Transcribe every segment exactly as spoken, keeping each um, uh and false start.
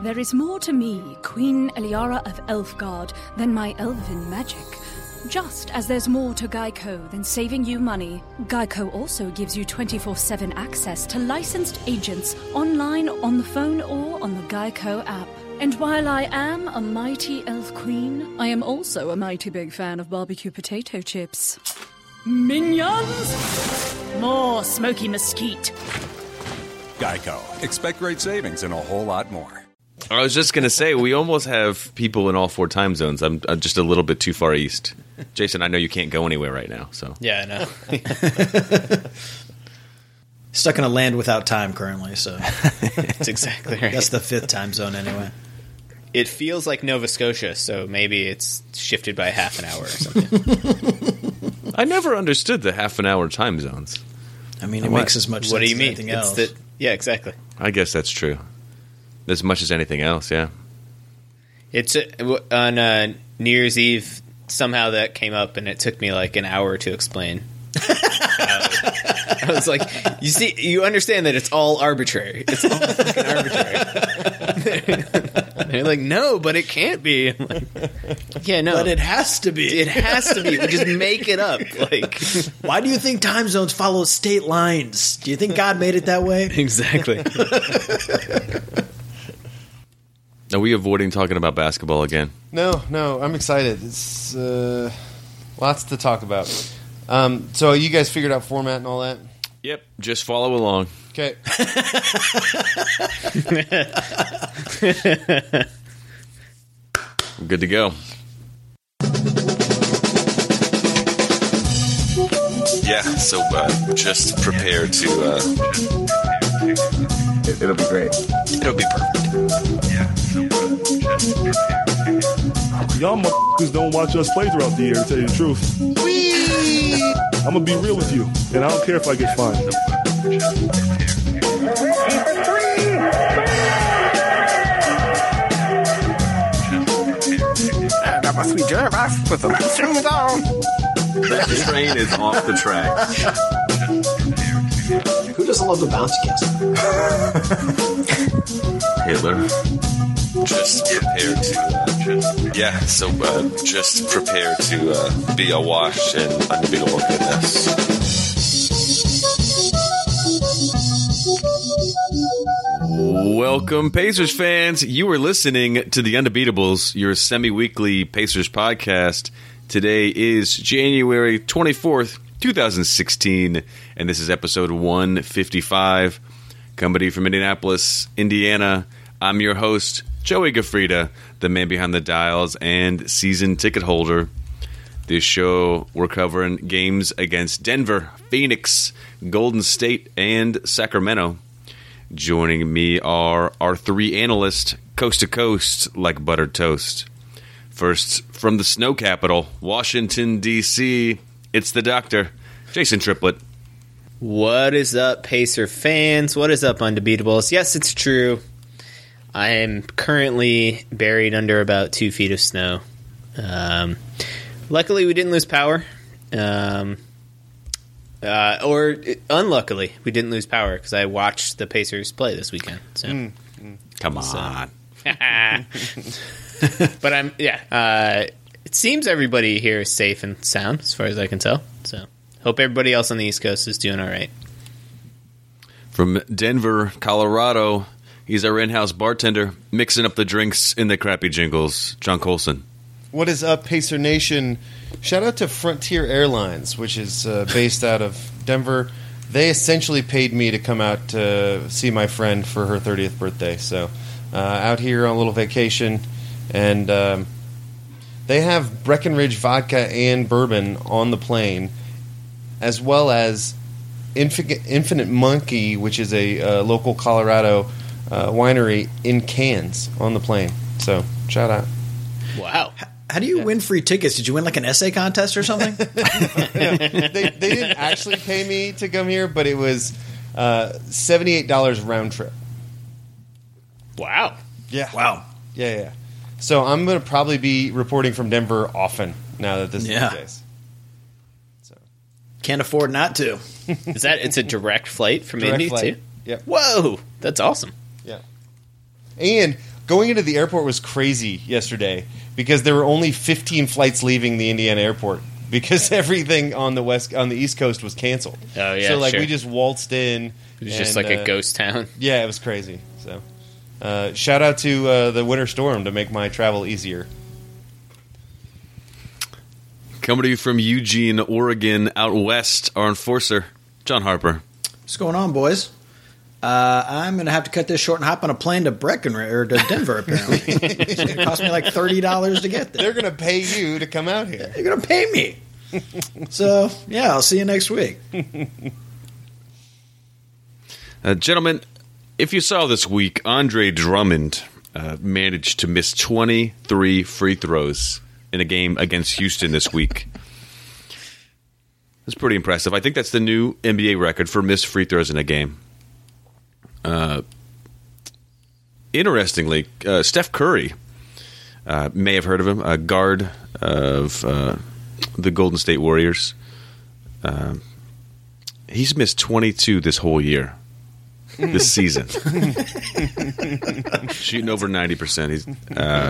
There is more to me, Queen Eliara of Elfgard, than my elven magic. Just as there's more to Geico than saving you money, Geico also gives you twenty-four seven access to licensed agents online, on the phone, or on the Geico app. And while I am a mighty elf queen, I am also a mighty big fan of barbecue potato chips. Minions! More smoky mesquite. Geico. Expect great savings and a whole lot more. I was just going to say, we almost have people in all four time zones. I'm, I'm just a little bit too far east. Jason, I know you can't go anywhere right now. So Yeah, I know. Stuck in a land without time currently, so That's exactly right. that's the fifth time zone anyway. It feels like Nova Scotia, so maybe it's shifted by half an hour or something. I never understood the half an hour time zones. I mean, it What? makes as much What sense do you as mean? anything It's else. the, yeah, exactly. I guess that's true. As much as anything else, yeah. It's uh, w- on uh, New Year's Eve. Somehow that came up, and it took me like an hour to explain. uh, I was like, "You see, you understand that it's all arbitrary. It's all fucking arbitrary." They're like, "No, but it can't be." I'm like, yeah, no, But it has to be. it has to be. We just make it up. Like, Why do you think time zones follow state lines? Do you think God made it that way? exactly. Are we avoiding talking about basketball again? No, no, I'm excited. It's uh, lots to talk about. Um, so you guys figured out format and all that? Yep. Just follow along. Okay. I'm good to go. Yeah, so uh, just prepare to. Uh, it, it'll be great. It'll be perfect. Y'all motherfuckers don't watch us play throughout the year, to tell you the truth. I'm gonna be real with you, and I don't care if I get fined. That must be Jervis with the shoes on. That train is off the track. Who doesn't love the bouncy castle? Hitler. Just prepare to. Uh, yeah, so uh, just prepare to uh, be awash in unbeatable goodness. Welcome, Pacers fans. You are listening to The Undebeatables, your semi-weekly Pacers podcast. Today is January twenty-fourth, twenty sixteen, and this is episode one fifty-five. Coming to you from Indianapolis, Indiana. I'm your host, Joey Gafrida, the man behind the dials and season ticket holder. This show, we're covering games against Denver, Phoenix, Golden State, and Sacramento. Joining me are our three analysts, coast to coast, like buttered toast. First, from the snow capital, Washington, D C, it's the doctor, Jason Triplett. What is up, Pacer fans? What is up, Undebeatables? Yes, it's true. I am currently buried under about two feet of snow. Um, luckily, we didn't lose power. Um, uh, or, unluckily, we didn't lose power because I watched the Pacers play this weekend. So. Mm, mm. Come on. So. But I'm, yeah. Uh, it seems everybody here is safe and sound, as far as I can tell. So, hope everybody else on the East Coast is doing all right. From Denver, Colorado, he's our in-house bartender, mixing up the drinks in the crappy jingles, John Colson. What is up, Pacer Nation? Shout out to Frontier Airlines, which is uh, based out of Denver. They essentially paid me to come out to see my friend for her thirtieth birthday. So, uh, out here on a little vacation. And um, they have Breckenridge vodka and bourbon on the plane, as well as Infinite, Infinite Monkey, which is a uh, local Colorado uh, winery, in cans on the plane. So, shout out. Wow. How do you win free tickets? Did you win like an essay contest or something? Yeah, they, they didn't actually pay me to come here, but it was uh, seventy-eight dollars round trip. Wow. Yeah. Wow. Yeah, yeah. So I'm going to probably be reporting from Denver often now that this Yeah. is the case. So Can't afford not to. Is that, it's a direct flight from direct Indy, flight. too? Yep. Whoa. That's awesome. Yeah. And going into the airport was crazy yesterday because there were only fifteen flights leaving the Indiana airport because everything on the west on the East Coast was canceled. Oh yeah, so like sure. we just waltzed in. It was and, just like uh, a ghost town. Yeah, it was crazy. So, uh, shout out to uh, the winter storm to make my travel easier. Coming to you from Eugene, Oregon, out west, our enforcer, John Harper. What's going on, boys? Uh, I'm going to have to cut this short and hop on a plane to Breckenridge or to Denver. Apparently, it's going to cost me like thirty dollars to get there. They're going to pay you to come out here. They're going to pay me. So yeah, I'll see you next week. Uh, gentlemen, if you saw this week, Andre Drummond uh, managed to miss twenty-three free throws in a game against Houston this week. That's pretty impressive. I think that's the new N B A record for missed free throws in a game. Uh, interestingly, uh, Steph Curry, uh, may have heard of him, a guard of uh, the Golden State Warriors. Uh, he's missed twenty-two this whole year. This season, shooting over ninety percent. He's. Uh,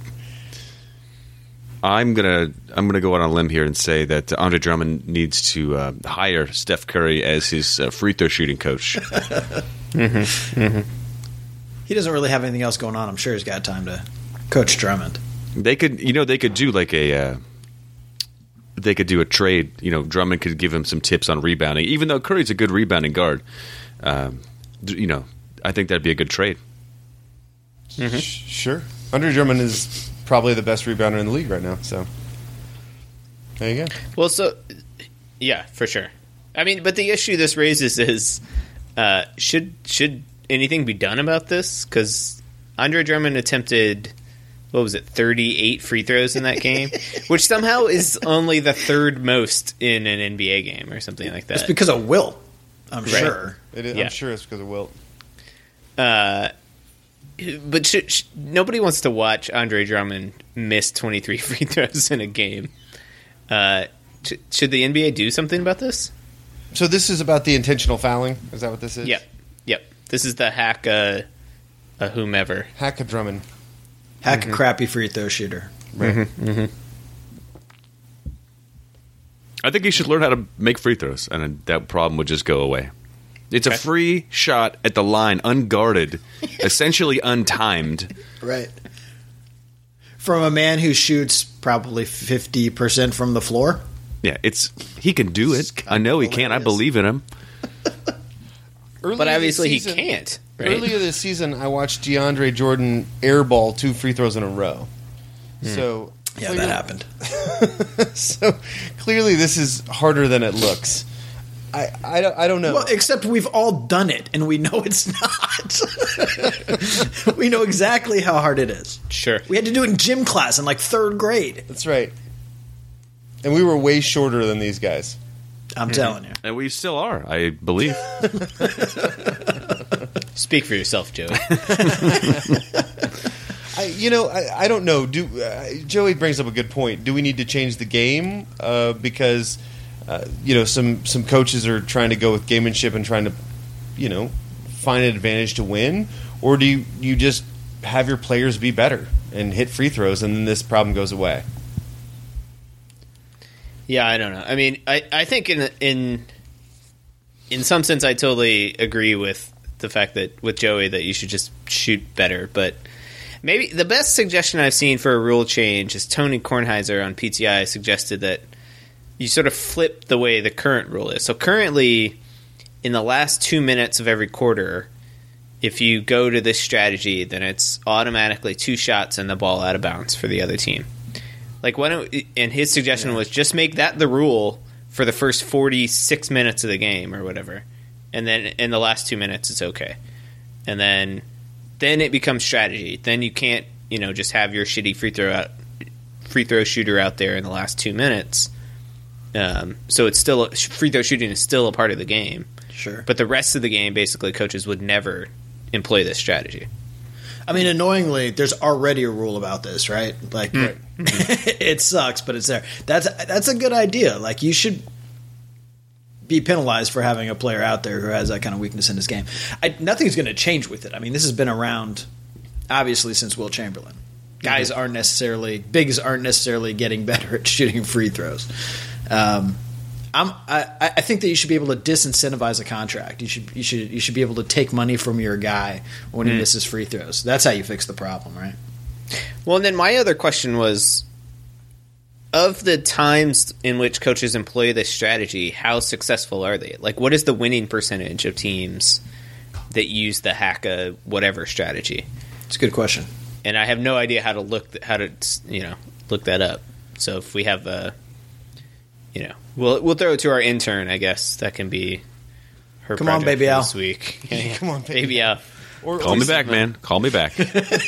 I'm gonna. I'm gonna go out on a limb here and say that Andre Drummond needs to uh, hire Steph Curry as his uh, free throw shooting coach. mm-hmm, mm-hmm. He doesn't really have anything else going on. I'm sure he's got time to coach Drummond. They could, you know, they could do like a. Uh, they could do a trade. You know, Drummond could give him some tips on rebounding, even though Curry's a good rebounding guard. Um, You know, I think that'd be a good trade. Mm-hmm. Sure. Andre Drummond is probably the best rebounder in the league right now. So there you go. Well, so yeah, for sure. I mean, but the issue this raises is uh, should should anything be done about this? Because Andre Drummond attempted, what was it, thirty-eight free throws in that game, which somehow is only the third most in an N B A game or something like that. It's because of Wilt. I'm Right. sure. It is, Yeah. I'm sure it's because of Wilt. Uh, but should, sh- nobody wants to watch Andre Drummond miss twenty-three free throws in a game. Uh, sh- should the N B A do something about this? So this is about the intentional fouling? Is that what this is? Yep. Yep. This is the hack uh, a whomever. Hack a Drummond. Hack Mm-hmm. a crappy free throw shooter. Right. Mm-hmm. Mm-hmm. I think he should learn how to make free throws, and that problem would just go away. It's a Okay. free shot at the line, unguarded, essentially untimed. Right. From a man who shoots probably fifty percent from the floor. Yeah, it's he can do it. I know he can. I hilarious. believe in him. Earlier But this obviously he season- can't. Right? Earlier this season, I watched DeAndre Jordan airball two free throws in a row. So Yeah, clearly- that happened. So clearly, this is harder than it looks. I, I, don't, I don't know. Well, except we've all done it, and we know it's not. We know exactly how hard it is. Sure. We had to do it in gym class in like third grade. That's right. And we were way shorter than these guys. I'm telling you. And we still are, I believe. Speak for yourself, Joey. I, you know, I, I don't know. Do uh, Joey brings up a good point. Do we need to change the game uh, because uh, you know some some coaches are trying to go with gamemanship and trying to you know find an advantage to win, or do you, you just have your players be better and hit free throws, and then this problem goes away? Yeah, I don't know. I mean, I, I think in in in some sense, I totally agree with the fact that with Joey that you should just shoot better. But maybe the best suggestion I've seen for a rule change is Tony Kornheiser on P T I suggested that you sort of flip the way the current rule is. So currently, in the last two minutes of every quarter, if you go to this strategy, then it's automatically two shots and the ball out of bounds for the other team. Like, why don't? And his suggestion was just make that the rule for the first forty-six minutes of the game or whatever, and then in the last two minutes it's okay, and then then it becomes strategy. Then you can't, you know, just have your shitty free throw out, free throw shooter out there in the last two minutes. Um, so it's still free throw shooting is still a part of the game. Sure. But the rest of the game, basically, coaches would never employ this strategy. I mean, annoyingly, there's already a rule about this, right? Like, it sucks, but it's there. That's that's a good idea. Like, you should be penalized for having a player out there who has that kind of weakness in his game. I, nothing's going to change with it. I mean, this has been around obviously since Will Chamberlain. Guys mm-hmm. aren't necessarily bigs aren't necessarily getting better at shooting free throws. Um, I'm, I, I think that you should be able to disincentivize a contract. You should you should you should be able to take money from your guy when mm. he misses free throws. That's how you fix the problem, right? Well, and then my other question was, of the times in which coaches employ this strategy, how successful are they? Like, what is the winning percentage of teams that use the Haka whatever strategy? It's a good question, and I have no idea how to look how to you know look that up. So if we have a You know, we'll we'll throw it to our intern. I guess that can be her. Come on, baby Al. This week, yeah, yeah. Come on, baby, baby Al. Or, Call or me back, man. Call me back.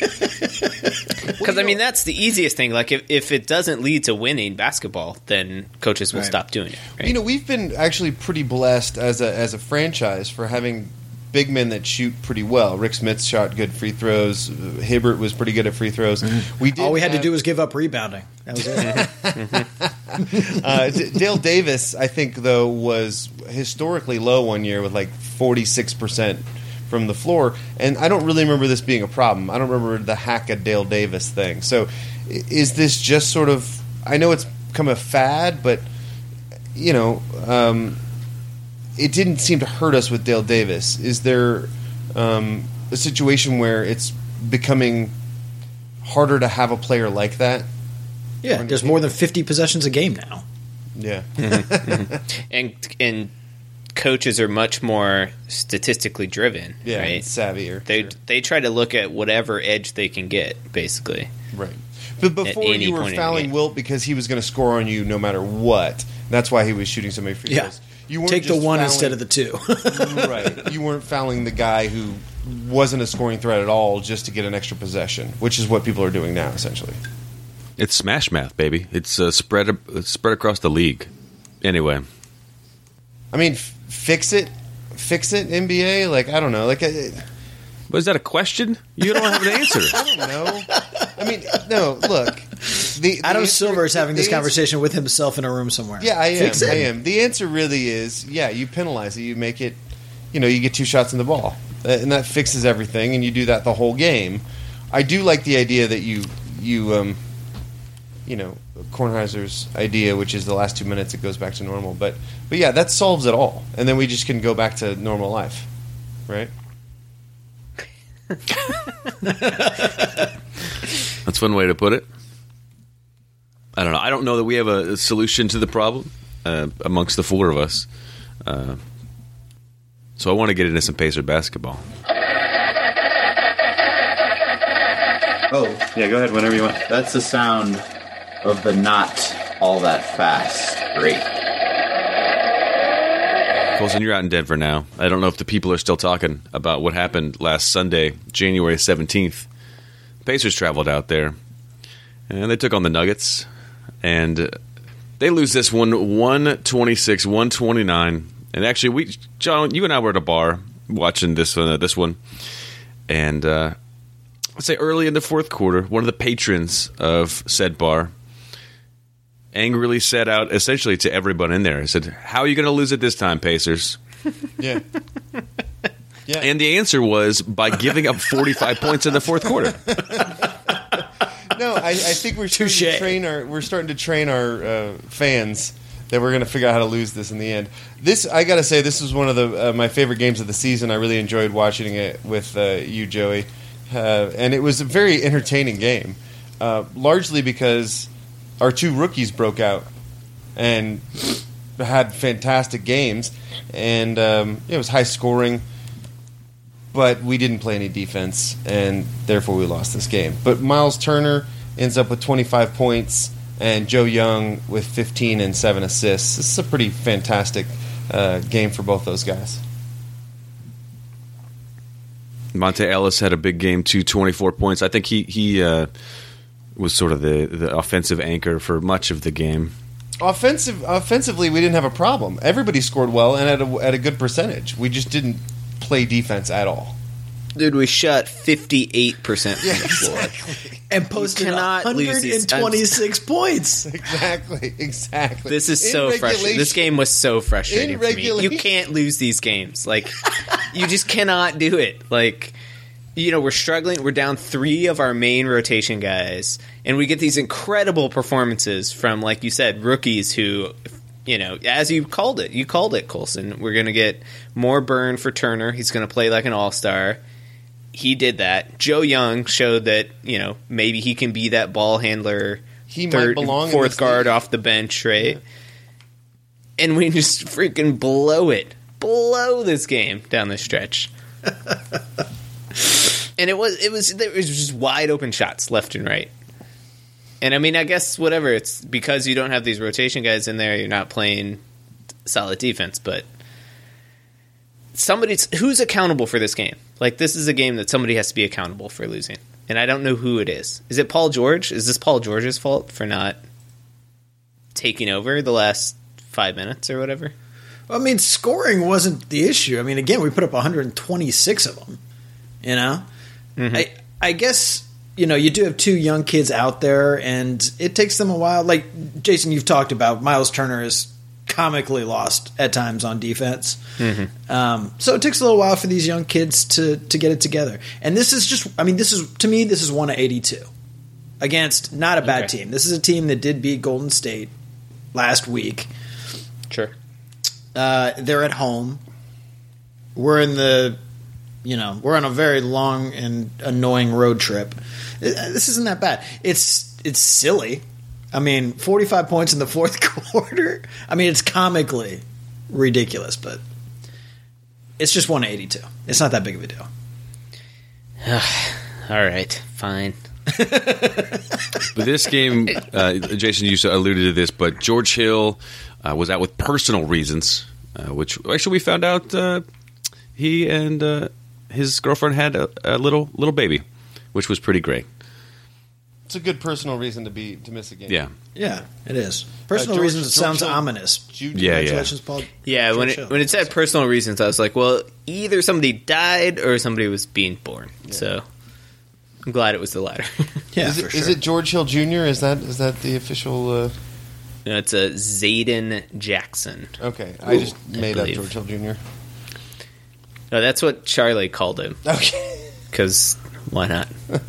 Because I mean, that's the easiest thing. Like, if if it doesn't lead to winning basketball, then coaches will right. stop doing it. Right? You know, we've been actually pretty blessed as a as a franchise for having big men that shoot pretty well. Rick Smith shot good free throws. Hibbert was pretty good at free throws. Mm-hmm. We did all we had have, to do was give up rebounding. That was it. uh, Dale Davis, I think, though, was historically low one year with like forty-six percent from the floor, and I don't really remember this being a problem. I don't remember the Haka Dale Davis thing. So is this just sort of, I know it's become a fad, but, you know, um, it didn't seem to hurt us with Dale Davis. Is there um, a situation where it's becoming harder to have a player like that? Yeah, there's more than fifty possessions a game now. Yeah. Mm-hmm, mm-hmm. And and coaches are much more statistically driven, yeah, right? Savvier. They sure. they try to look at whatever edge they can get, basically. Right. But before you were fouling Wilt because he was going to score on you no matter what. That's why he was shooting so many free throws. Yeah. You weren't Take the just one fouling, instead of the two. Right. You weren't fouling the guy who wasn't a scoring threat at all just to get an extra possession, which is what people are doing now, essentially. It's smash math, baby. It's uh, spread uh, spread across the league. Anyway. I mean, f- fix it. Fix it, N B A? Like, I don't know. Like, uh, Was that a question? You don't have an answer. I don't know. I mean, no, look. The, the Adam answer, Silver is having this answer, conversation with himself in a room somewhere. Yeah, I am. Fix it. I am. The answer really is, yeah, you penalize it. You make it, you know, you get two shots in the ball. And that fixes everything, and you do that the whole game. I do like the idea that you, you um, you know, Kornheiser's idea, which is the last two minutes it goes back to normal. But, but yeah, that solves it all. And then we just can go back to normal life, right? That's one way to put it. I don't know. I don't know that we have a, a solution to the problem uh, amongst the four of us. Uh, so I want to get into some Pacer basketball. Oh, yeah, go ahead whenever you want. That's the sound of the not all that fast break. Colson, you're out in Denver now. I don't know if the people are still talking about what happened last Sunday, January seventeenth. Pacers traveled out there, and they took on the Nuggets, and they lose this one one twenty-six one twenty-nine. And actually, we, John, you and I were at a bar watching this one, uh, this one, and uh, let's say early in the fourth quarter, one of the patrons of said bar angrily said out essentially to everyone in there, he said, "How are you going to lose it this time, Pacers?" Yeah. Yeah. And the answer was by giving up forty-five points in the fourth quarter. No, I, I think we're starting to train our we're starting to train our uh, fans that we're going to figure out how to lose this in the end. This, I got to say, this was one of the uh, my favorite games of the season. I really enjoyed watching it with uh, you, Joey, uh, and it was a very entertaining game, uh, largely because our two rookies broke out and had fantastic games, and um, it was high scoring. But we didn't play any defense, and therefore we lost this game. But Miles Turner ends up with twenty-five points, and Joe Young with fifteen and seven assists. This is a pretty fantastic uh, game for both those guys. Monte Ellis had a big game too, twenty-four points. I think he he uh, was sort of the, the offensive anchor for much of the game. Offensive, offensively, we didn't have a problem. Everybody scored well and at a, at a good percentage. We just didn't play defense at all. Dude, we shot fifty-eight percent from Yeah, the floor. exactly. And posted cannot one lose these- hundred twenty-six points. Exactly, exactly. This is In so frustrating. regulation- This game was so frustrating In for me. You regulation- can't lose these games. Like, you just cannot do it. Like, you know, we're struggling. We're down three of our main rotation guys, and we get these incredible performances from, like you said, rookies who, you know, as you called it, you called it, Colson. We're going to get more burn for Turner. He's going to play like an all-star. He did that. Joe Young showed that, you know, maybe he can be that ball handler, He third, might belong in fourth this guard league. off the bench, right? Yeah. And we just freaking blow it. Blow this game down the stretch. And it was it was it was just wide open shots left and right. And I mean, I guess whatever, it's because you don't have these rotation guys in there, you're not playing solid defense, but somebody's who's accountable for this game? Like, this is a game that somebody has to be accountable for losing. And I don't know who it is. Is it Paul George? Is this Paul George's fault for not taking over the last five minutes or whatever? I mean, scoring wasn't the issue. I mean, again, we put up one hundred twenty-six of them. You know, mm-hmm. I I guess you know you do have two young kids out there, and it takes them a while. Like Jason, you've talked about, Miles Turner is comically lost at times on defense. Mm-hmm. Um, so it takes a little while for these young kids to to get it together. And this is just, I mean, this is to me, this is one of eighty-two against not a bad okay. team. This is a team that did beat Golden State last week. Sure. Uh, they're at home. We're in the, you know, we're on a very long and annoying road trip. This isn't that bad. It's it's silly. I mean, forty-five points in the fourth quarter. I mean, it's comically ridiculous, but it's just one eighty-two. It's not that big of a deal. All right, fine. But this game, uh, Jason, you alluded to this, but George Hill uh, was out with personal reasons, uh, which actually we found out uh, he and uh, his girlfriend had a, a little little baby, which was pretty great. It's a good personal reason to be to miss a game. Yeah, yeah, it is. Personal Uh, George- reasons George sounds Hill- ominous. Jude- Yeah, yeah. Congratulations, Paul. Yeah, George when it, Hill. when it said personal reasons, I was like, well, either somebody died or somebody was being born. So I'm glad it was the latter. Yeah, is, for it, sure. is it George Hill Junior? Is that is that the official? Uh... No, it's a Zayden Jackson. Okay, I just I made up believe. George Hill Junior No, that's what Charlie called him. Okay. Because why not?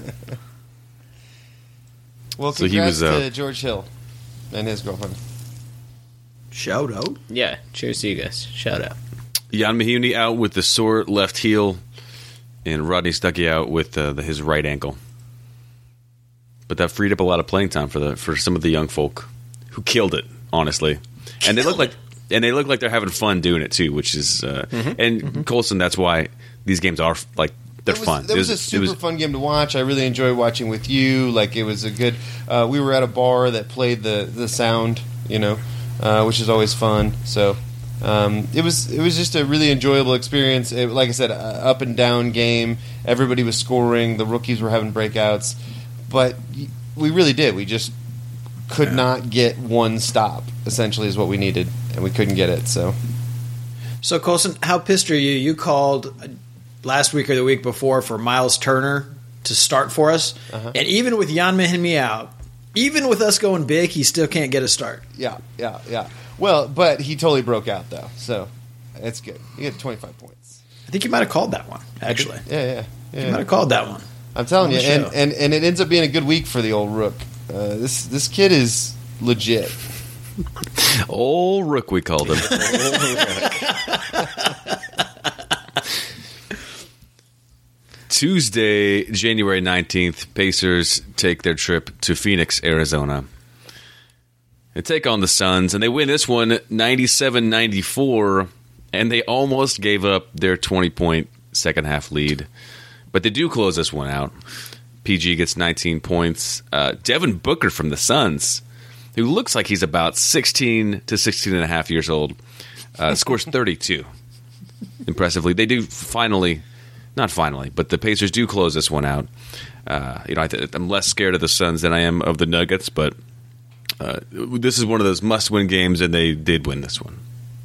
Well, So he congrats was, uh, to George Hill and his girlfriend. Shout out. Yeah, cheers to you guys. Shout out. Jan Mahoney out with the sore left heel, and Rodney Stuckey out with uh, the, his right ankle. But that freed up a lot of playing time for the for some of the young folk who killed it, honestly. And they look like and they look like they're having fun doing it too, which is uh, Mm-hmm. and Colson. That's why these games are like they're That was, fun. That It was, was- a super it was- fun game to watch. I really enjoyed watching with you. Like, it was a good. Uh, we were at a bar that played the the sound, you know, uh, which is always fun. So um, it was it was just a really enjoyable experience. It, like I said, a up and down game. Everybody was scoring. The rookies were having breakouts, but we really did. We just could yeah. not get one stop. Essentially, is what we needed, and we couldn't get it. So, so Colson, how pissed are you? You called last week or the week before for Miles Turner to start for us, uh-huh. and even with Jan Mahoney out, even with us going big, he still can't get a start. Yeah, yeah, yeah. Well, but he totally broke out though, so it's good. He had twenty-five points. I think you might have called that one, actually. Yeah, yeah, yeah. You might have called that one. I'm telling you, On the and, show. and and it ends up being a good week for the old Rook. Uh, this this kid is legit. Old Rook, we called him. Tuesday, January nineteenth, Pacers take their trip to Phoenix, Arizona. They take on the Suns, and they win this one ninety-seven ninety-four, and they almost gave up their twenty-point second-half lead. But they do close this one out. P G gets nineteen points. Uh, Devin Booker from the Suns, who looks like he's about sixteen to sixteen and a half years old, uh, scores thirty-two. Impressively. They do finally, not finally, but the Pacers do close this one out. Uh, you know, I th- I'm less scared of the Suns than I am of the Nuggets, but uh, this is one of those must-win games, and they did win this one.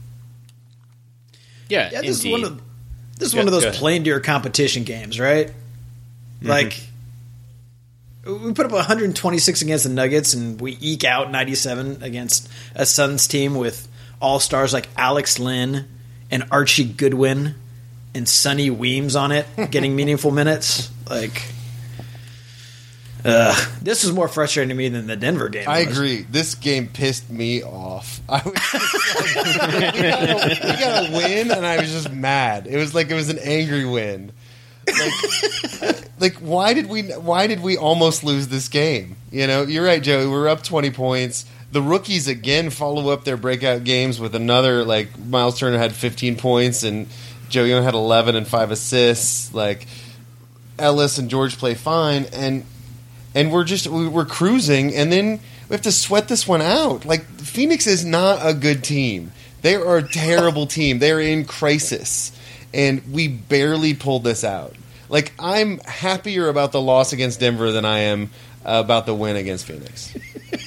Yeah, Yeah, this indeed. is one of this is Go- one of go those ahead. plain deer competition games, right? Mm-hmm. Like we put up one hundred twenty-six against the Nuggets, and we eke out ninety-seven against a Suns team with all stars like Alex Lynn and Archie Goodwin and Sonny Weems on it getting meaningful minutes. Like, uh, this was more frustrating to me than the Denver game. I was. agree. This game pissed me off. I was just like, we, got a, we got a win, and I was just mad. It was like it was an angry win. Like, like why did we? Why did we almost lose this game? You know, you're right, Joey. We're up twenty points. The rookies again follow up their breakout games with another. Like Miles Turner had fifteen points, and Joey Young had eleven and five assists. Like Ellis and George play fine, and and we're just we're cruising, and then we have to sweat this one out. Like Phoenix is not a good team. They are a terrible team. They are in crisis, and we barely pulled this out. Like I'm happier about the loss against Denver than I am uh, about the win against Phoenix.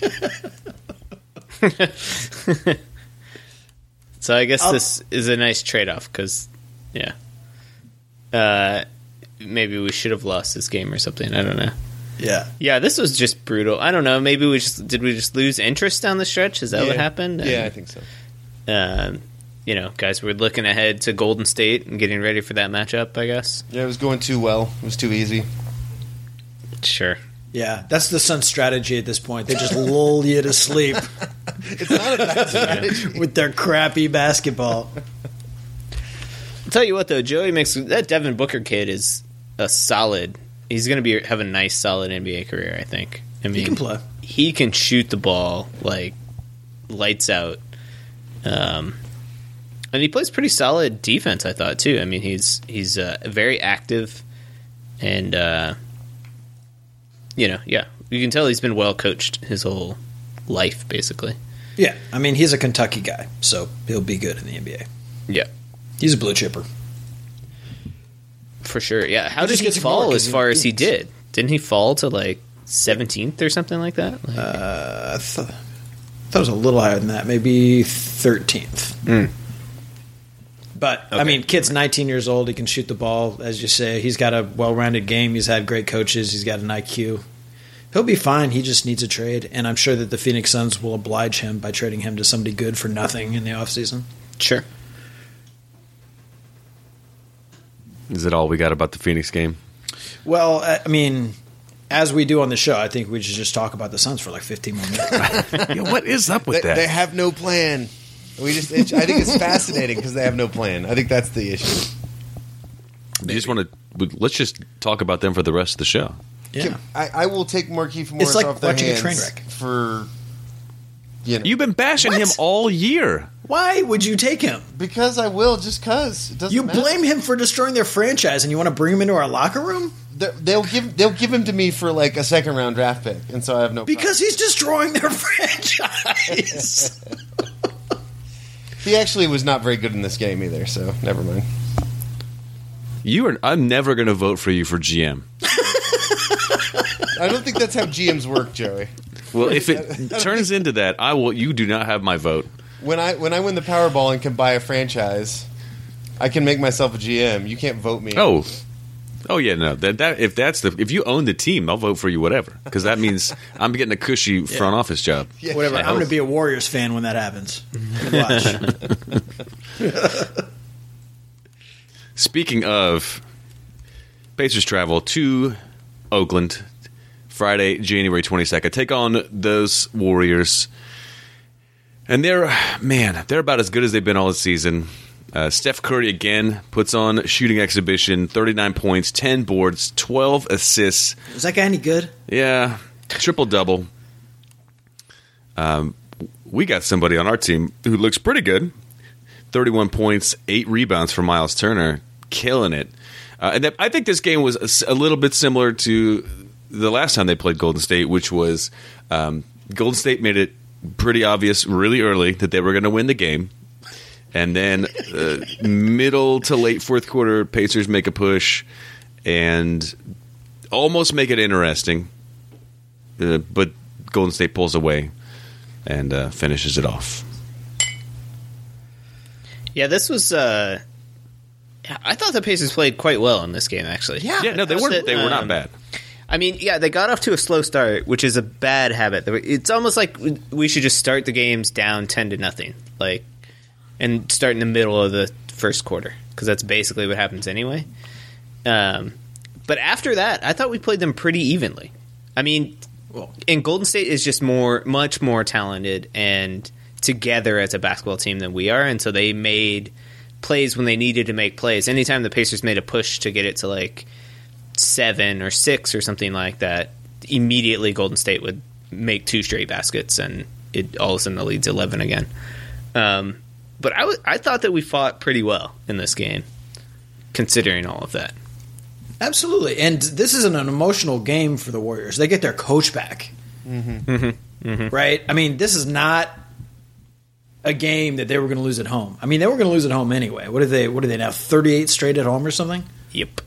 So I guess I'll, this is a nice trade-off because, yeah, uh, maybe we should have lost this game or something. I don't know. Yeah, yeah, this was just brutal. I don't know. Maybe we just did we just lose interest down the stretch? Is that yeah. what happened? Yeah, and, I think so. Um, you know, guys, we're looking ahead to Golden State and getting ready for that matchup. I guess. Yeah, it was going too well. It was too easy. Sure. yeah. That's the Suns' strategy at this point. They just lull you to sleep. It's not a bad strategy. With their crappy basketball. I'll tell you what, though, Joey makes that Devin Booker kid is a solid. He's going to be have a nice, solid N B A career. I think. I mean, He can play. He can shoot the ball like lights out, um, and he plays pretty solid defense. I thought too. I mean, he's he's uh, very active, and uh, you know, yeah, you can tell he's been well coached his whole life, basically. Yeah, I mean, he's a Kentucky guy, so he'll be good in the N B A. Yeah. He's a blue chipper. For sure, yeah. How He did just he gets fall ignored as 'cause far he as he beats. did? Didn't he fall to like seventeenth or something like that? Like, Uh, I th- thought it was a little higher than that, maybe thirteenth. Mm. But, I mean, kid's nineteen years old. He can shoot the ball, as you say. He's got a well-rounded game. He's had great coaches. He's got an I Q. He'll be fine. He just needs a trade, and I'm sure that the Phoenix Suns will oblige him by trading him to somebody good for nothing in the offseason. sure. Is that all we got about the Phoenix game? Well, I mean, as we do on the show, I think we should just talk about the Suns for like fifteen more minutes. Yeah, what is up with They, that? they have no plan. We just. It, I think it's fascinating because they have no plan. I think that's the issue. You just want to let's just talk about them for the rest of the show. Yeah. I, I will take Markieff Morris It's like off their watching a hands train wreck. for. You know, You've been bashing What? him all year. Why would you take him? because I will, just because it doesn't. You matter. blame him for destroying their franchise, and you want to bring him into our locker room? They're- They'll give. They'll give him to me for like a second round draft pick, and so I have no. Because he's destroying their franchise. problem. He actually was not very good in this game either. So never mind. You are. I'm never going to vote for you for G M. I don't think that's how G Ms work, Joey. Well, if it turns into that, I will. You do not have my vote. When I when I win the Powerball and can buy a franchise, I can make myself a G M. You can't vote me. Oh, oh yeah, no. That that if that's the if you own the team, I'll vote for you. Whatever, because that means I'm getting a cushy front office job. Yeah. Whatever. I I'm going hope. to be a Warriors fan when that happens. Watch. Speaking of, Pacers travel to Oakland Friday, January twenty-second. Take on those Warriors. And they're, man, they're about as good as they've been all this season. Uh, Steph Curry again puts on shooting exhibition, thirty-nine points, ten boards, twelve assists. Is that guy any good? Yeah, triple-double. Um, we got somebody on our team who looks pretty good. thirty-one points, eight rebounds for Miles Turner. Killing it. Uh, and that, I think this game was a, s- a little bit similar to the last time they played Golden State, which was um, Golden State made it pretty obvious really early that they were going to win the game. And then uh, middle to late fourth quarter, Pacers make a push and almost make it interesting. Uh, but Golden State pulls away and uh, finishes it off. Yeah, this was. Uh, I thought the Pacers played quite well in this game, actually. Yeah, no, they weren't. They were not Um, bad. I mean, yeah, they got off to a slow start, which is a bad habit. It's almost like we should just start the games down ten to nothing, like, and start in the middle of the first quarter. because that's basically what happens anyway. Um, but after that, I thought we played them pretty evenly. I mean, well, and Golden State is just more, much more talented and together as a basketball team than we are, and so they made plays when they needed to make plays. Anytime the Pacers made a push to get it to like seven or six or something like that, immediately Golden State would make two straight baskets, and it all of a sudden the lead's eleven again. Um, but I, w- I thought that we fought pretty well in this game, considering all of that. Absolutely, and this isn't an emotional game for the Warriors. They get their coach back, Mm-hmm. Mm-hmm. Mm-hmm. right? I mean, this is not a game that they were going to lose at home. I mean, they were going to lose at home anyway. What are they? What are they now? thirty-eight straight at home or something? Yep.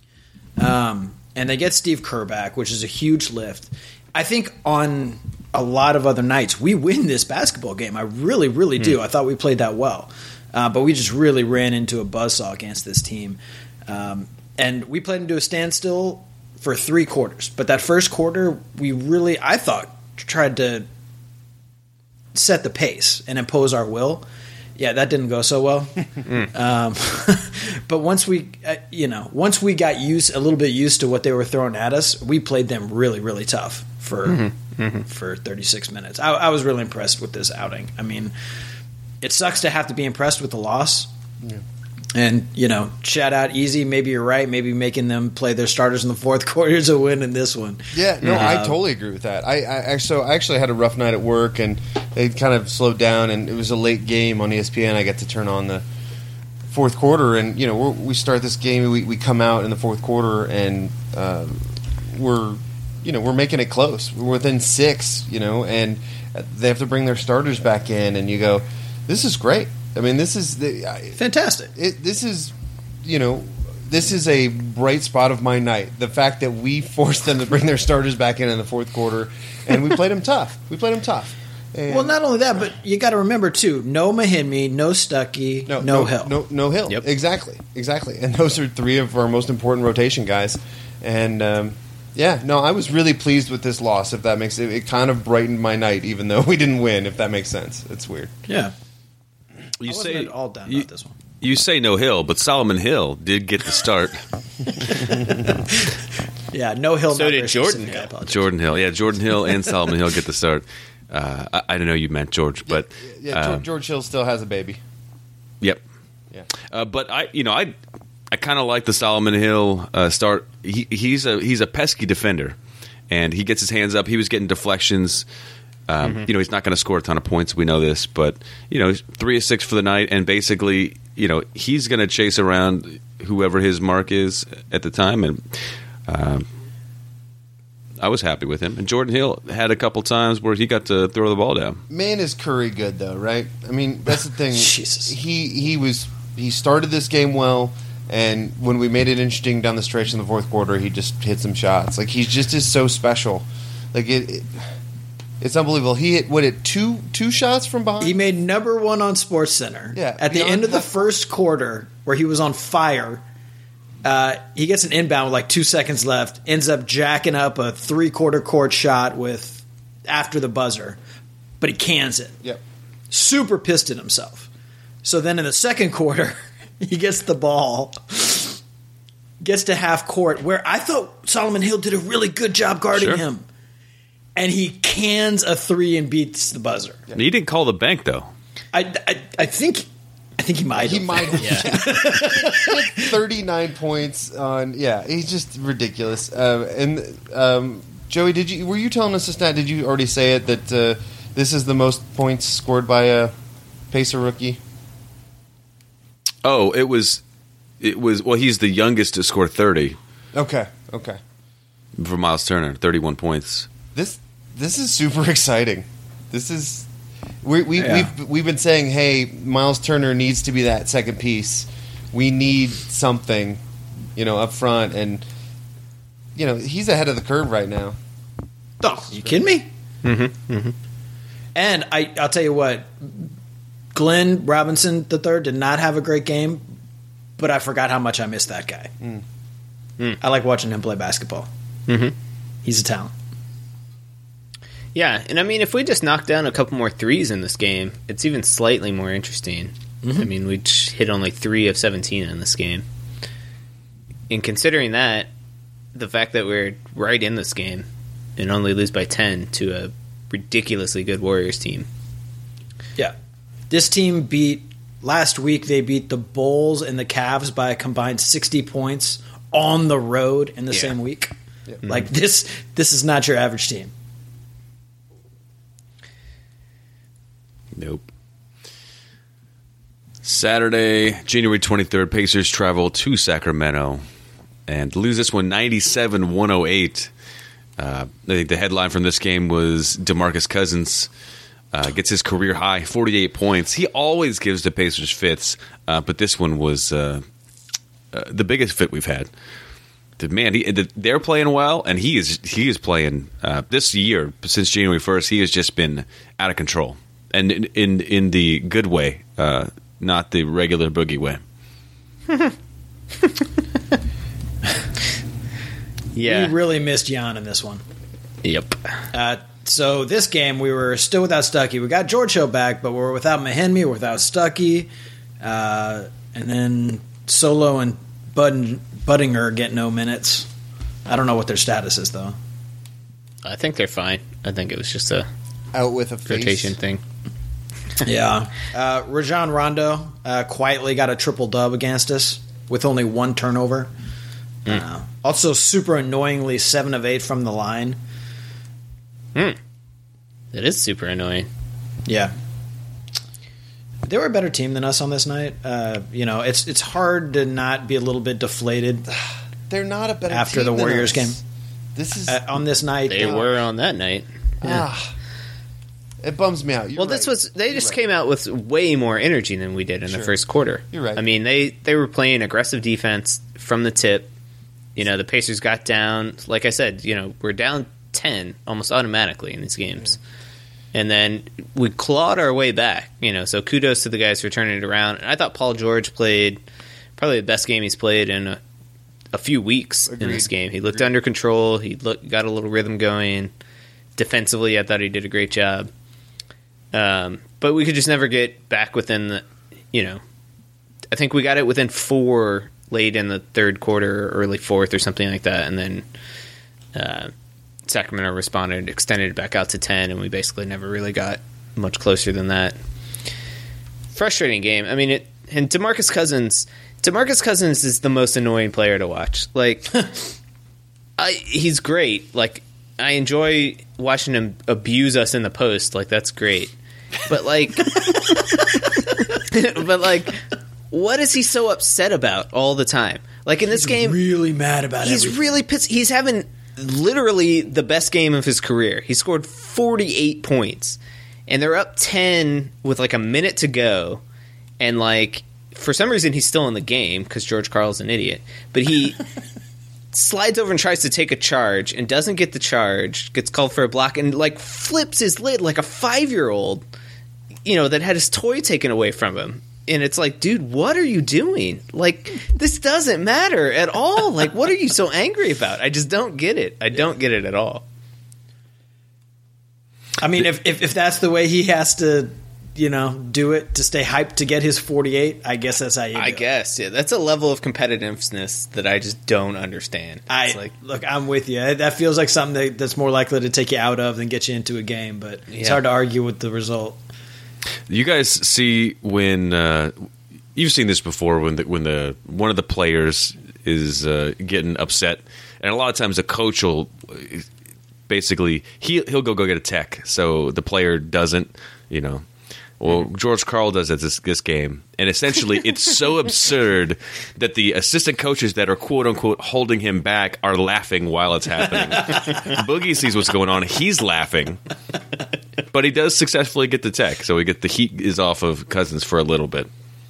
Um, and they get Steve Kerr back, which is a huge lift. I think on a lot of other nights we win this basketball game. I really, really do. Mm. I thought we played that well, uh, but we just really ran into a buzzsaw against this team. Um, And we played into a standstill for three quarters. But that first quarter, we really, I thought, tried to set the pace and impose our will. Yeah, that didn't go so well. um, but once we, uh, you know, once we got used a little bit used to what they were throwing at us, we played them really, really tough for mm-hmm. Mm-hmm. for thirty-six minutes. I, I was really impressed with this outing. I mean, it sucks to have to be impressed with the loss. Yeah. And, you know, shout out Easy. Maybe you're right. Maybe making them play their starters in the fourth quarter is a win in this one. Yeah, no, uh, I totally agree with that. I, I so I actually had a rough night at work, and it kind of slowed down, and it was a late game on E S P N. I got to turn on the fourth quarter, and, you know, we're, we start this game, we, we come out in the fourth quarter, and uh, we're, you know, we're making it close. We're within six, you know, and they have to bring their starters back in, and you go, this is great. I mean, this is the, fantastic. It, this is, you know, this is a bright spot of my night. The fact that we forced them to bring their starters back in in the fourth quarter, and we played them tough. We played them tough. And well, not only that, but you got to remember too: no Mahinmi, no Stuckey, no, no, no Hill, no, no Hill. Yep. Exactly, exactly. And those are three of our most important rotation guys. And um, yeah, no, I was really pleased with this loss. If that makes it, it kind of brightened my night, even though we didn't win. If that makes sense, it's weird. Yeah. You I say wasn't all down you, about this one. You say no Hill, but Solomon Hill did get the start. yeah, no Hill. So did Jordan Hill. Jordan Hill, yeah, Jordan Hill and Solomon Hill get the start. Uh, I, I don't know you meant George, but yeah, yeah um, George Hill still has a baby. Yep. Yeah. Uh, but I, you know, I, I kind of like the Solomon Hill uh, start. He, he's a he's a pesky defender, and he gets his hands up. He was getting deflections. Um, mm-hmm. You know, he's not going to score a ton of points. We know this, but you know, three of six for the night, and basically, you know, he's going to chase around whoever his mark is at the time, and um, I was happy with him. And Jordan Hill had a couple times where he got to throw the ball down. Man, is Curry good though, right? I mean, that's the thing. Jesus. He he was he started this game well, and when we made it interesting down the stretch in the fourth quarter, he just hit some shots. Like he just is so special. Like it. it It's unbelievable. He hit what? It two two shots from behind. He made number one on SportsCenter. Yeah, at the end of the first quarter, where he was on fire, uh, he gets an inbound with like two seconds left. Ends up jacking up a three quarter court shot with after the buzzer, but he cans it. Yep. Super pissed at himself. So then in the second quarter, he gets the ball, gets to half court, where I thought Solomon Hill did a really good job guarding sure. him. And he cans a three and beats the buzzer. Yeah. He didn't call the bank though. I, I, I think I think he might. He have. might. Have. Yeah. thirty-nine points on. Yeah, he's just ridiculous. Uh, and um, Joey, did you were you telling us this stat? Did you already say it that uh, this is the most points scored by a Pacer rookie? Oh, it was. It was. Well, he's the youngest to score thirty. Okay. Okay. For Miles Turner, thirty-one points. This this is super exciting. This is we we yeah. we've we've been saying, hey, Miles Turner needs to be that second piece. We need something, you know, up front, and you know he's ahead of the curve right now. Oh, you kidding me? Mm-hmm. Mm-hmm. And I I'll tell you what, Glenn Robinson the third did not have a great game, but I forgot how much I missed that guy. Mm. Mm. I like watching him play basketball. Mm-hmm. He's a talent. Yeah, and I mean, if we just knock down a couple more threes in this game, it's even slightly more interesting. Mm-hmm. I mean, we hit only three of seventeen in this game. And considering that, the fact that we're right in this game and only lose by ten to a ridiculously good Warriors team. Yeah. This team beat, last week they beat the Bulls and the Cavs by a combined sixty points on the road in the Yeah. same week. Yeah. Like, this, this is not your average team. Nope. Saturday, January twenty-third, Pacers travel to Sacramento and lose this one ninety-seven one oh eight. Uh, I think the headline from this game was DeMarcus Cousins uh, gets his career high, forty-eight points. He always gives the Pacers fits, uh, but this one was uh, uh, the biggest fit we've had. The, man, he, the, they're playing well, and he is he is playing uh, this year, since January first, he has just been out of control. And in, in, in the good way, uh, not the regular boogie way. Yeah. We really missed Jan in this one. Yep. Uh, so this game, we were still without Stuckey. We got George Hill back, but we were without Mahinmi, we're without Stuckey. Uh, and then Solo and Bud- Budinger get no minutes. I don't know what their status is, though. I think they're fine. I think it was just a Out with a face. rotation thing. Yeah. Uh, Rajon Rondo uh, quietly got a triple-dub against us with only one turnover. Mm. Uh, also, super annoyingly, seven of eight from the line. Mm. That is super annoying. Yeah. They were a better team than us on this night. Uh, you know, it's it's hard to not be a little bit deflated They're not a better after team the than Warriors us. game. This is Uh, on this night. They uh, were on that night. ah, it bums me out. You're Well, this right. was they You're just right. came out with way more energy than we did in Sure. the first quarter. You're right. I mean, they they were playing aggressive defense from the tip. You know, the Pacers got down. Like I said, you know, we're down ten almost automatically in these games, and then we clawed our way back. You know, so kudos to the guys for turning it around. And I thought Paul George played probably the best game he's played in a, a few weeks in Agreed. this game. He looked Agreed. under control. He looked, got a little rhythm going. Defensively, I thought he did a great job. Um, but we could just never get back within the, you know, I think we got it within four late in the third quarter, or early fourth, or something like that, and then uh, Sacramento responded, extended it back out to ten, and we basically never really got much closer than that. Frustrating game. I mean, it, and DeMarcus Cousins, DeMarcus Cousins is the most annoying player to watch. Like, I, he's great. Like, I enjoy watching him abuse us in the post. Like, that's great. But like, but like, what is he so upset about all the time? Like in this game, really mad about he's everything. really pissed. He's having literally the best game of his career. He scored forty-eight points, and they're up ten with like a minute to go, and like for some reason he's still in the game because George Karl's an idiot. But he slides over and tries to take a charge and doesn't get the charge. Gets called for a block and like flips his lid like a five-year-old, you know, that had his toy taken away from him. And it's like, dude, what are you doing? Like, this doesn't matter at all. Like, what are you so angry about? I just don't get it. I don't get it at all. I mean, if, if if that's the way he has to, you know, do it to stay hyped to get his forty-eight, I guess that's how you do I it. guess, yeah. That's a level of competitiveness that I just don't understand. I It's like, look, I'm with you. That feels like something that, that's more likely to take you out of than get you into a game. But it's Yeah. hard to argue with the result. You guys see when uh, you've seen this before when the, when the one of the players is uh, getting upset, and a lot of times the coach will basically he he'll go go get a tech, so the player doesn't, you know. Well, George Karl does that this this game, and essentially it's so absurd that the assistant coaches that are quote unquote holding him back are laughing while it's happening. Boogie sees what's going on; he's laughing, but he does successfully get the tech, so we get the heat is off of Cousins for a little bit.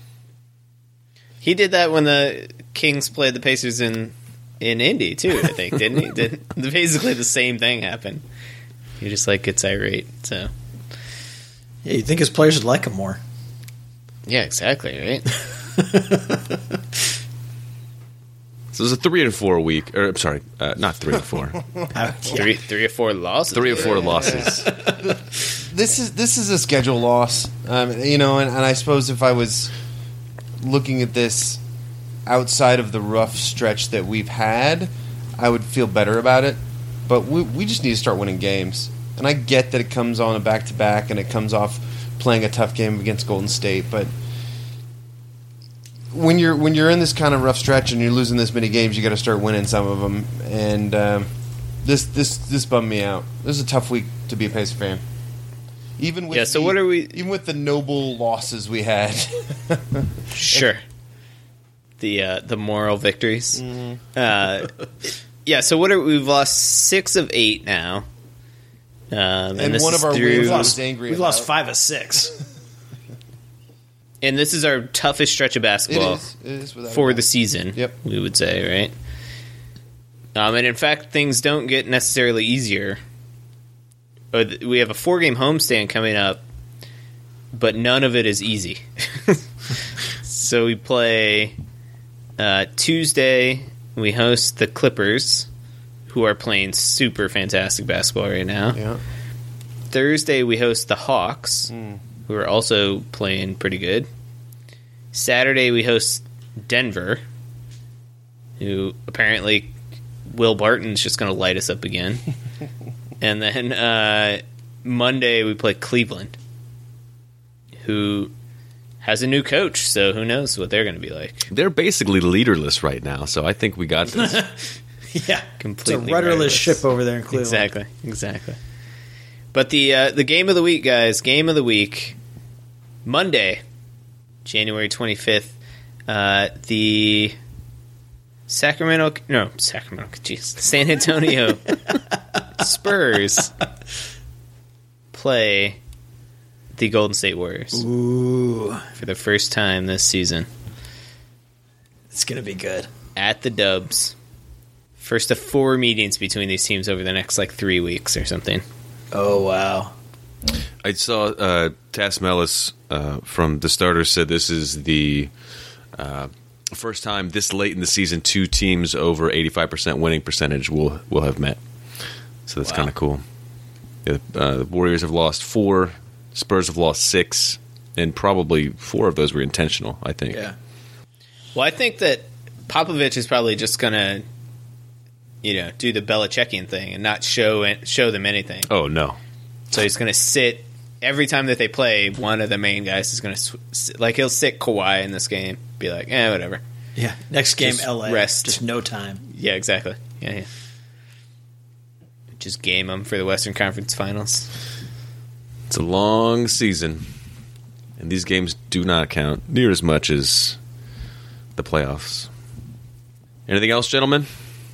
he did that when the Kings played the Pacers in in Indy too. I think didn't he? Did, basically the same thing happened. He just like gets irate. So Yeah, you'd think his players would like him more. yeah, exactly right. So it's a three and four week, or I'm sorry, uh, not three and four, three, three or four losses. three or four losses. this is this is a schedule loss, um, you know, and, and I suppose if I was looking at this outside of the rough stretch that we've had, I would feel better about it. But we we just need to start winning games, and I get that it comes on a back to back, and it comes off playing a tough game against Golden State, but when you're when you're in this kind of rough stretch and you're losing this many games, you got to start winning some of them, and um, this this this bummed me out. This is a tough week to be a Pacer fan. Even with yeah, so the, what are we? Even with the noble losses we had, sure, the uh, the moral victories. Mm-hmm. Uh, yeah, so what are we've lost six of eight now, um, and, and this one is of our through, wins I was angry. We've about. lost five of six, and this is our toughest stretch of basketball It is. It is without for a doubt. the season. Yep, we would say, right? Um, and in fact, things don't get necessarily easier. We have a four-game homestand coming up, but none of it is easy. So we play uh, Tuesday. We host the Clippers, who are playing super fantastic basketball right now. Yeah. Thursday we host the Hawks, mm. who are also playing pretty good. Saturday we host Denver, who apparently Will Barton's just going to light us up again. And then uh, Monday we play Cleveland, who has a new coach, so who knows what they're going to be like. They're basically leaderless right now, so I think we got this. Yeah, completely it's a rudderless rudderless. ship over there in Cleveland. Exactly, exactly. But the uh, the game of the week, guys, game of the week, Monday, January twenty-fifth, uh, the Sacramento, no, Sacramento, jeez, San Antonio Spurs play the Golden State Warriors. Ooh. For the first time this season. It's going to be good. At the Dubs. First of four meetings between these teams over the next, like, three weeks or something. Oh, wow. I saw uh, Tass Mellis uh, from the Starters said this is the uh, first time this late in the season two teams over eighty-five percent winning percentage will will have met. So that's wow. kind of cool. Yeah, uh, the Warriors have lost four, Spurs have lost six, and probably four of those were intentional, I think. Yeah. Well, I think that Popovich is probably just going to, you know, do the Belichickian thing and not show show them anything. Oh, no. So he's going to sit every time that they play. One of the main guys is going to like he'll sit Kawhi in this game, be like, eh, whatever. Yeah, next game, just L A, rest, just no time. Yeah, exactly. Yeah, yeah. Just game them for the Western Conference Finals. It's a long season, and these games do not count near as much as the playoffs. Anything else, gentlemen?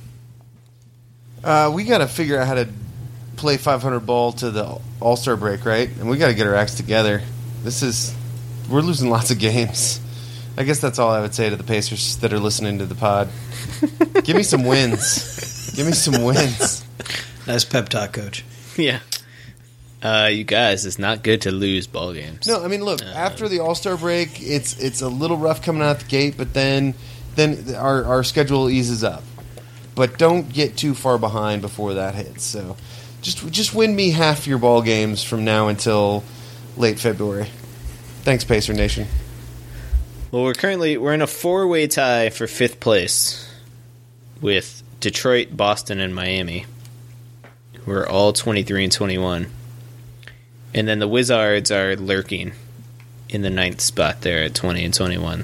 Uh, we got to figure out how to play five hundred ball to the All-Star break, right? And we got to get our acts together. This is we're losing lots of games. I guess that's all I would say to the Pacers that are listening to the pod. Give me some wins. Give me some wins. Nice pep talk, Coach. Yeah. Uh, you guys, it's not good to lose ball games. No, I mean, look, uh, after the All-Star break, it's it's a little rough coming out the gate, but then then our our schedule eases up. But don't get too far behind before that hits. So just just win me half your ball games from now until late February. Thanks, Pacer Nation. Well, we're currently we're in a four-way tie for fifth place with Detroit, Boston, and Miami. We're all twenty-three and twenty-one. And then the Wizards are lurking in the ninth spot there at twenty and twenty-one.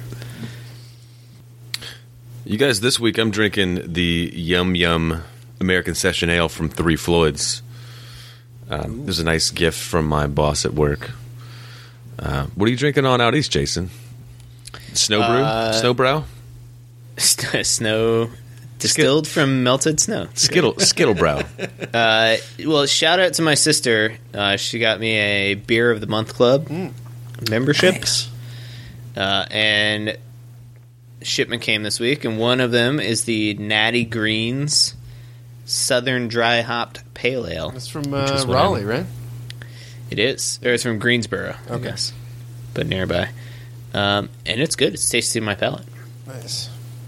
You guys, this week I'm drinking the Yum Yum American Session Ale from Three Floyds. Um, there's a nice gift from my boss at work. Uh, what are you drinking on out east, Jason? Snow brew? Uh, Snowbrow? Snow... Distilled from melted snow. Skittle Skittlebrow. Uh, well, shout out to my sister. Uh, she got me a Beer of the Month Club mm. membership. Nice. Uh, and shipment came this week, and one of them is the Natty Greens Southern Dry Hopped Pale Ale. That's from uh, Raleigh, right? It is. Or it's from Greensboro, okay. I guess. But nearby. Um, and it's good. It's tasty in my palate. Nice.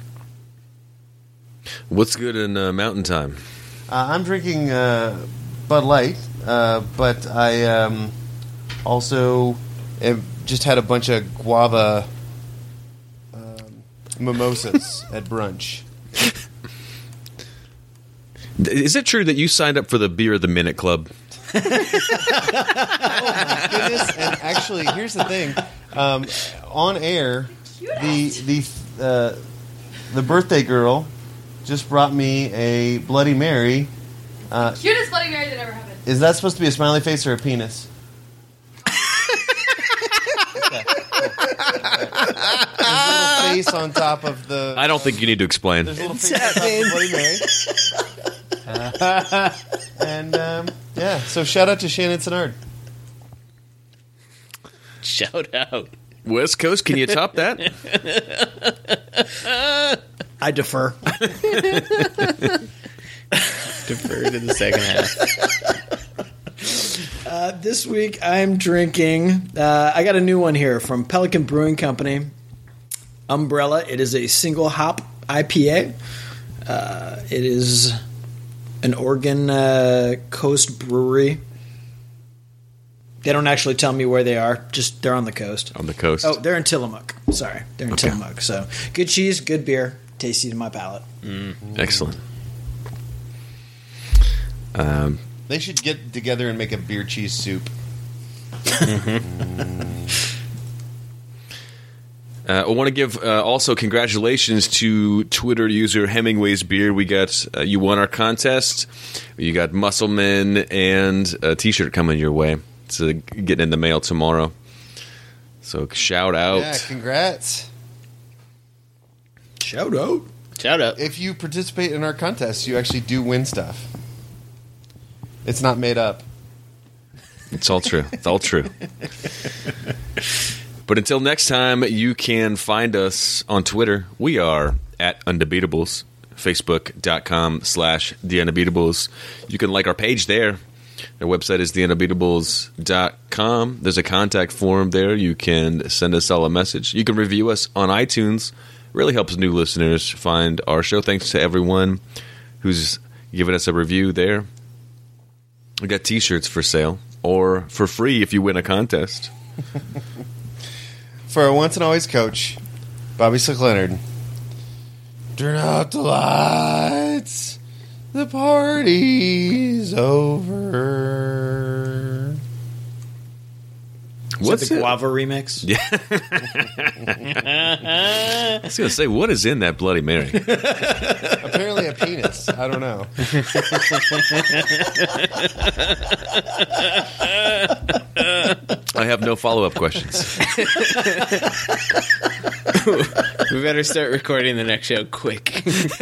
What's good in uh, Mountain Time? Uh, I'm drinking uh, Bud Light, uh, but I um, Also, uh, just had a bunch of guava um, mimosas at brunch. Is it true that you signed up for the Beer of the Minute Club? Oh my goodness! And actually, here's the thing: um, on air, the the uh, the birthday girl just brought me a Bloody Mary. Uh, Cutest Bloody Mary that ever happened. is that supposed to be a smiley face or a penis? Okay. There's a little face on top of the. I don't think you need to explain. There's a little face on top of the Bloody Mary. Uh, and um, yeah, so shout out to Shannon Sinnard. Shout out. West Coast, can you top that? I defer. Defer to the second half. Uh, this week I'm drinking. Uh, I got a new one here from Pelican Brewing Company. Umbrella. It is a single hop I P A. Uh, it is an Oregon uh, Coast brewery. They don't actually tell me where they are. Just they're on the coast. On the coast. Oh, they're in Tillamook. Sorry, they're in Okay. Tillamook. So good cheese, good beer, tasty to my palate. Excellent. Um, They should get together and make a beer cheese soup. Uh, I want to give uh, also congratulations to Twitter user Hemingway's Beer. We got uh, you won our contest. You got Muscleman and a T-shirt coming your way. It's uh, getting in the mail tomorrow. So shout out. Yeah, congrats. Shout out. Shout out. If you participate in our contest, you actually do win stuff. It's not made up. It's all true. It's all true. But until next time, you can find us on Twitter. We are at Undebeatables, Facebook.com slash The Undebeatables. You can like our page there. Our website is the undebeatables dot com. There's a contact form there. You can send us all a message. You can review us on iTunes. It really helps new listeners find our show. Thanks to everyone who's given us a review there. We got T-shirts for sale, or for free if you win a contest. For our once and always coach, Bobby Slick Leonard. Turn out the lights. The party's over. What's Is that the it? Guava remix? Yeah. I was going to say, what is in that Bloody Mary? Apparently a penis. I don't know. I have no follow-up questions. We better start recording the next show quick.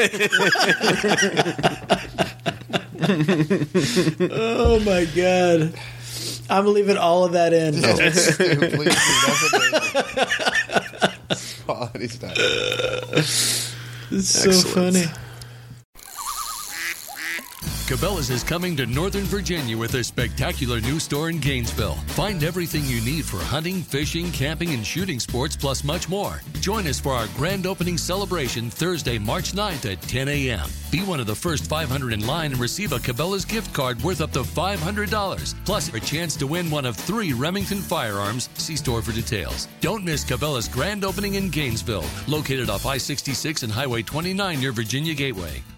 Oh my god. I'm leaving all of that in. Please do. Please do. That's amazing. Quality stuff. It's so funny. Cabela's is coming to Northern Virginia with a spectacular new store in Gainesville. Find everything you need for hunting, fishing, camping, and shooting sports, plus much more. Join us for our grand opening celebration Thursday, March ninth at ten a.m. Be one of the first five hundred in line and receive a Cabela's gift card worth up to five hundred dollars, plus a chance to win one of three Remington firearms. See store for details. Don't miss Cabela's grand opening in Gainesville, located off I sixty-six and Highway twenty-nine near Virginia Gateway.